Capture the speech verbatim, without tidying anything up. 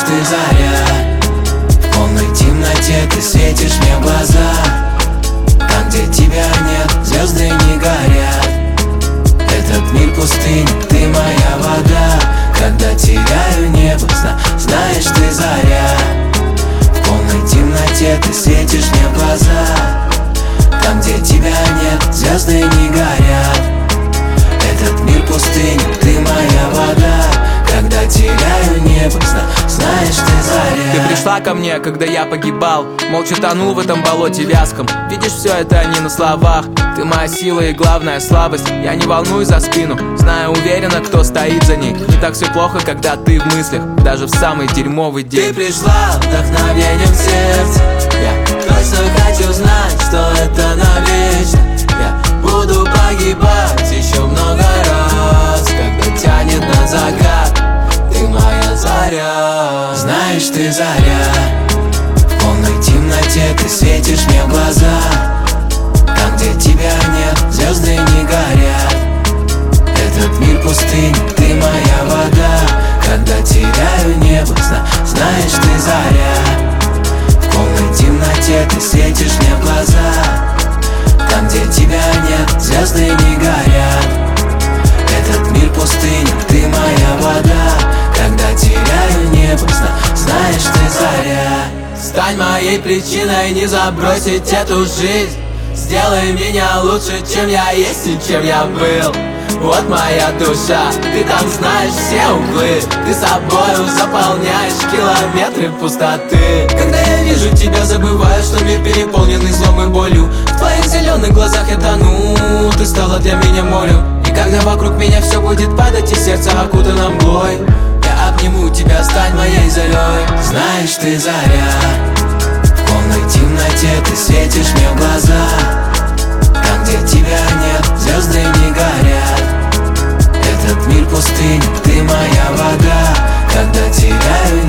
ты заря, в полной темноте ты светишь мне в глаза. Там, где тебя нет, звезды не горят. Этот мир пустыня, ты моя вода. Когда теряю небо, зна знаешь, ты заря, в полной темноте ты светишь мне в глаза. Там, где тебя нет, звезды не горят. Этот мир пустыня, ты моя вода. Когда теряю небо, зна знаешь, ты заря. Ты пришла ко мне, когда я погибал, молча тонул в этом болоте вязком. Видишь, все это не на словах. Ты моя сила и главная слабость. Я не волнуюсь за спину, знаю уверенно, кто стоит за ней. Не так все плохо, когда ты в мыслях, даже в самый дерьмовый день. Ты пришла вдохновением в сердце. Я точно хочу знать, что это навечно. Я буду погибать еще много раз, когда тянет на закат. Ты моя заря. Знаешь, ты заря, в полной темноте ты светишь мне в глаза. Там, где тебя нет, звезды не горят. Этот мир пустыня, ты моя вода. Когда теряю небо, зна знаешь, ты заря, в полной темноте ты светишь мне в глаза. Там, где тебя нет, звезды не горят. Этот мир пустыня, ты моя вода. Когда теряю небо, зна знаешь, ты заря. Стань моей причиной не забросить эту жизнь. Сделай меня лучше, чем я есть и чем я был. Вот моя душа, ты там знаешь все углы. Ты собою заполняешь километры пустоты. Когда я вижу тебя, забываю, что мир переполненный злом и болью. В твоих зеленых глазах я тону, ты стала для меня морем. И когда вокруг меня все будет падать и сердце окутано мглой, я обниму тебя, стань моей зарей. Знаешь, ты заря, в полной темноте ты светишь мне в глаза. Там, где тебя нет, звезды не горят. Этот мир пустыня, ты моя вода. Когда теряю